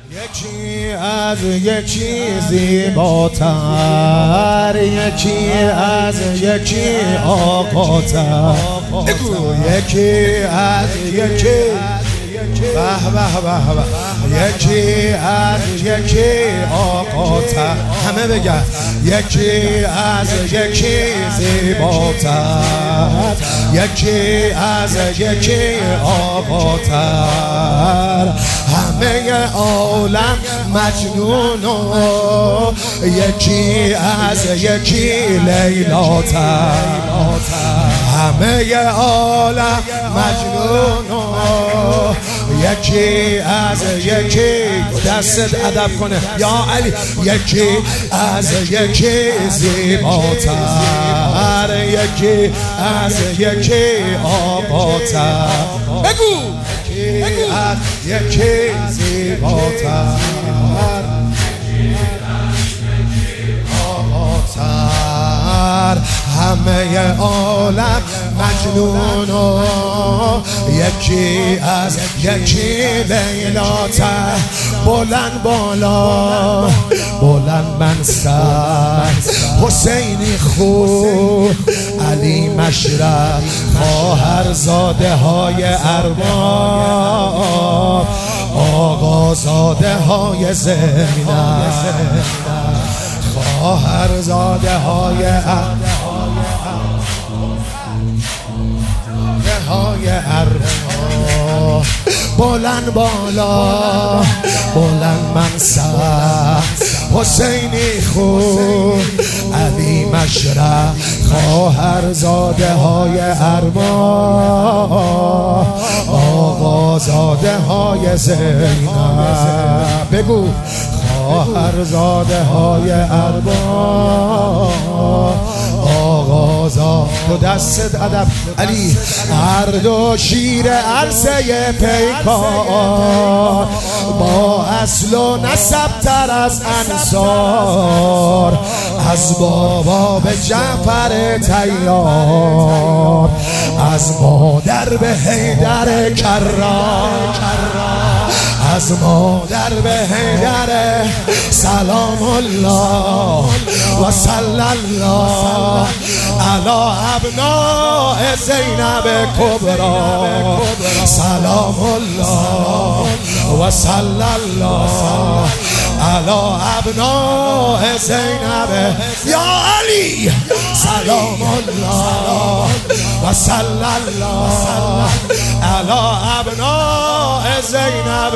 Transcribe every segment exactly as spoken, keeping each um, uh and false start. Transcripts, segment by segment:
یکی از یکی زیباتر، یکی از یکی آقاتر، یکی از یکی به به به به، یکی از یکی آقاتر. همه بگن یکی از یکی زیباتر، یکی از یکی آقاتر. همه عالم مجنون و یکی از یکی لیلاتر. همه عالم مجنون و یکی از یکی. دستت ادب کنه یا علی. یکی از یکی زیباتر، یکی از یکی آقاتر. بگو یکی از یکی زیباتر، آقاتر. همه عالم مجنون و یکی از یکی لیلاتر. بلند بالا بلند منصب، حسینی خوب علی مشرف، خواهرزاده های ارباب، آقازاده های زینب، خواهرزاده های ارباب های ارباب. بلند بالا بلند منصب، حسینی خوب علی مشرف، خواهرزاده های ارباب، آقازاده های زینب. بگو خواهرزاده های ارباب، آقازا. تو دستت ادب علی. هر دو شیر عرصه پیکار، با اصل و نسب تر از انصار، از بابا به جعفر طیار، از مادر به حیدر کرار، از مادر به حیدر. سلام الله و صلی الله علی ابناء زینب کبرا. سلام الله و صلی الله علی ابناء زینب. یا علی سلام الله و صلی الله علی ابناء زینب.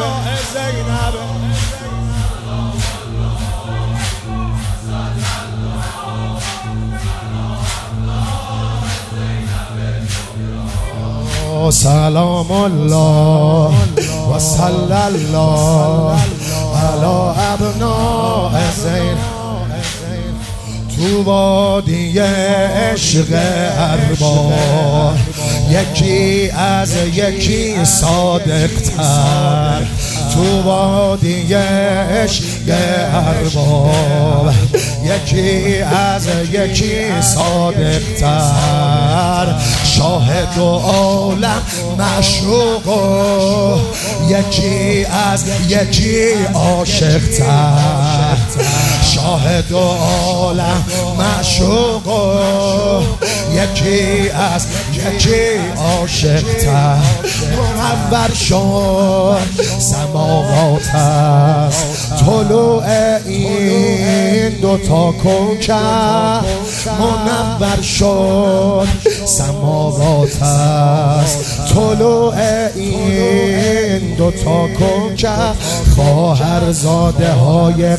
سلام الله و صلی الله علی ابناء زینب. تو وادی عشق ارباب، یکی از یکی صادق‌تر. تو وادی عشق ارباب، یکی از یکی صادق‌تر. شاهد و عالم معشوق و یکی از یکی عاشق‌تر. شاهد و عالم معشوق و یکی از یکی عاشق‌تر. منور شد سماوات است، طلوع این دوتا کوکب. منور شد سماوات است، طلوع این دوتا کوکب. خواهرزاده های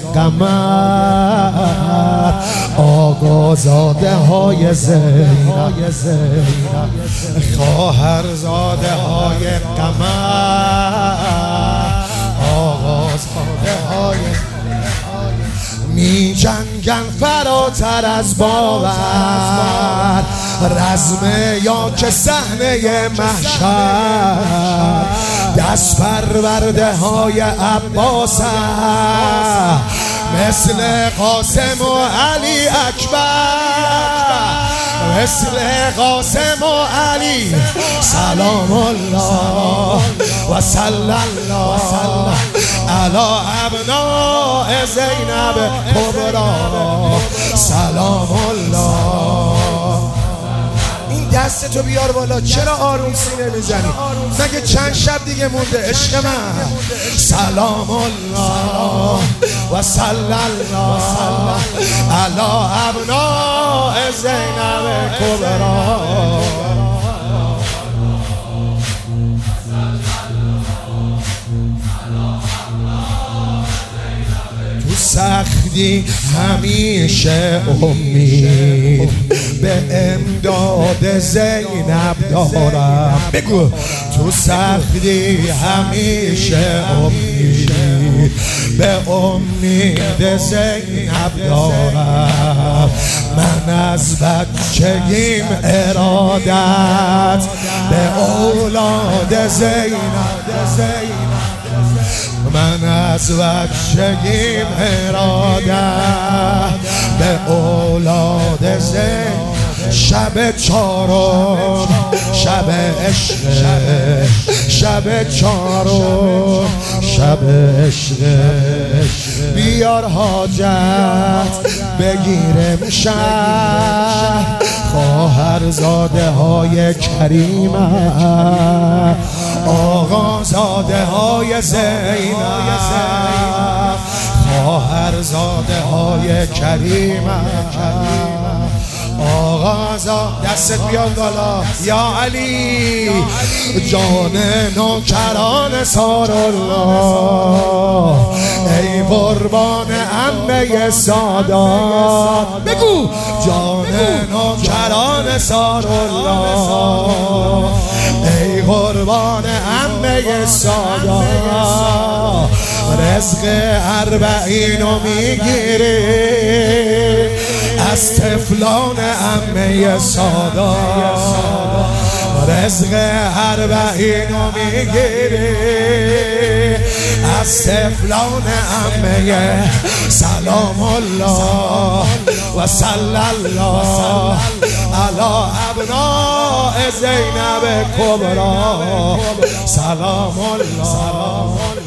قمر، آقازاده های زینب، خواهرزاده های قمر، آقازاده های می جنگن فراتر از باور. رزم یا که صحنه محشر، دست پرورده های عباس مثل قاسم و علی اکبر. مثل قاسم و علی سلام الله و صلی الله علی ابناء زینب کبرا سلام الله. این دستتو بیار بالا، چرا آروم سینه میزنی؟ مگه چند شب دیگه مونده عشق من؟ سلام الله و صلی الله علی ابناء زینب کبرا. تو سختی همیشه امید به امداد زینب دارم. بگو تو سختی همیشه امید به امید زینب دارم. من از بچگیم ارادت به اولاد زینب من از بچگیم ارادت به اولاد زینب. شب چهارم شب عشق شب چهارم شب عشق بیار حاجت بگیرم شهر خواهر زاده های کریمه آقا زاده های زینب خواهر زاده های کریمه آقا زاده. دستت بیاد بالا یا علی جان نوکران سار الله ای قربان عمه سادات. بگو جان نوکران سار الله ای قربان عمه سادات. رزق اربعینو میگیری از تفلان عمه سادات. رزق اربعینو میگیری از تفلان عمه. سلام الله و صلی الله علی ابناء زینب کبرا سلام الله.